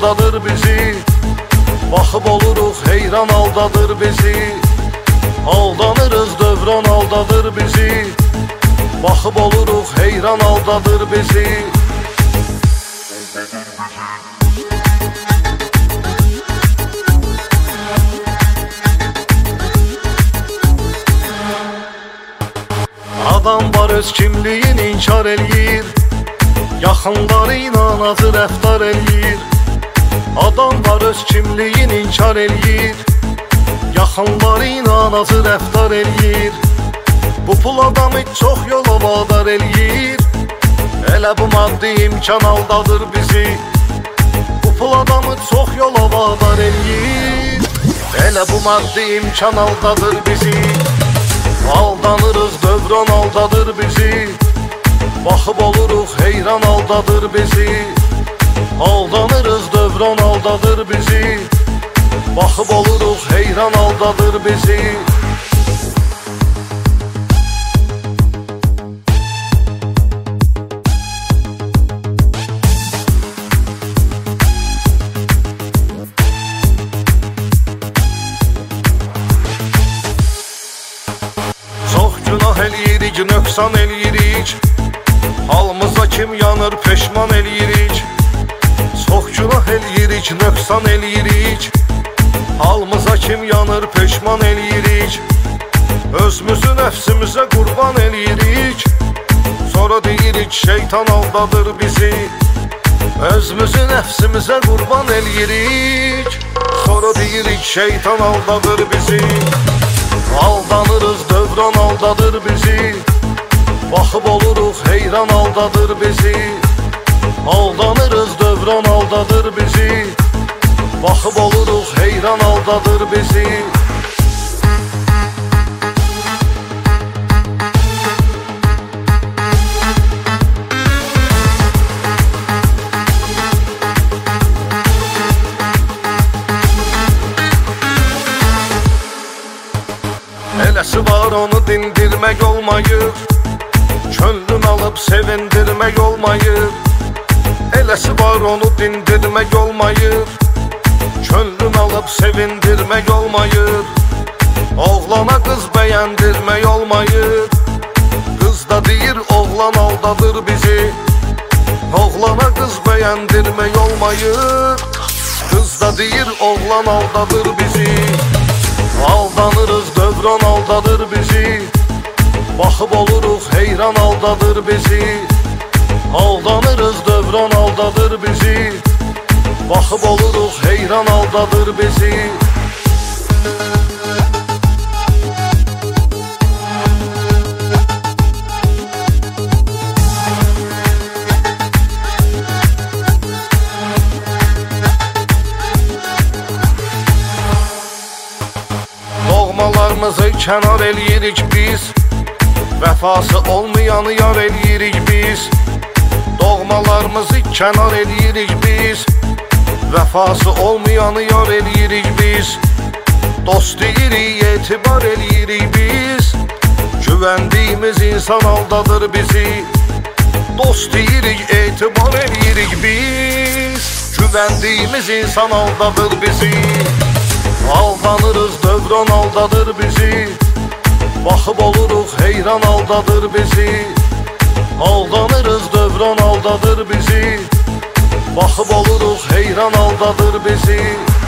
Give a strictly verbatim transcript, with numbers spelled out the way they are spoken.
aldadır bizi. Baxıb oluruq heyran aldadır bizi. Aldanırız dövran aldadır bizi. Baxıb oluruq heyran aldadır bizi. Adam var öz kimliğini inkar eləyir, yaxınları ilə acı rəftar eləyir. Adam var öz kimliğini inkar eləyir, yaxınları ilə acı rəftar eləyir. Bu pul adamı çox yola vadar eləyir, elə bu maddi imkan aldadır bizi. Bu pul adamı çox yola vadar eləyir, elə bu maddi imkan aldadır bizi. Aldanırız dövran aldadır bizi. Baxıb oluruq heyran aldadır bizi. Aldanırız dövran aldadır bizi. Baxıb oluruq heyran aldadır bizi. Günah eləyirik, nöqsan eləyirik, halımıza kim yanır, peşman eləyirik. Çox günah eləyirik, nöqsan eləyirik, halımıza kim yanır, peşman eləyirik. Özümüzü nəfsimizə qurban eləyirik, sonra deyirik şeytan aldadır bizi. Özümüzü nəfsimizə qurban eləyirik, sonra deyirik şeytan aldadır bizi. Aldanırız dövran aldadır bizi. Baxıb oluruq heyran aldadır bizi. Aldanırız dövran aldadır bizi. Baxıb oluruq heyran aldadır bizi. Eləsi var onu dindirmək olmayır, könlün alıb sevindirmək olmayır. Eləsi var onu dindirmək olmayır, könlün alıb sevindirmək olmayır. Oğlana qız bəyəndirmək olmayır, qız da deyir oğlan aldadır bizi. Oğlana qız bəyəndirmək olmayır, qız da deyir oğlan aldadır bizi. Aldanırız dövran aldadır bizi. Baxıb oluruq heyran aldadır bizi. Aldanırız dövran aldadır bizi. Baxıb oluruq heyran aldadır bizi. Doğmalarımızı kənar eləyirik biz, vəfası olmayanı yar eləyirik biz. Doğmalarımızı kənar eləyirik biz, vəfası olmayanı yar eləyirik biz. Dost deyirik, etibar eləyirik biz, güvəndiyimiz insan aldadır bizi. Dost deyirik, etibar eləyirik biz, güvəndiyimiz insan aldadır bizi. Aldanırız dövran aldadır bizi. Baxıb oluruq heyran aldadır bizi. Aldanırız dövran aldadır bizi. Baxıb oluruq heyran aldadır bizi.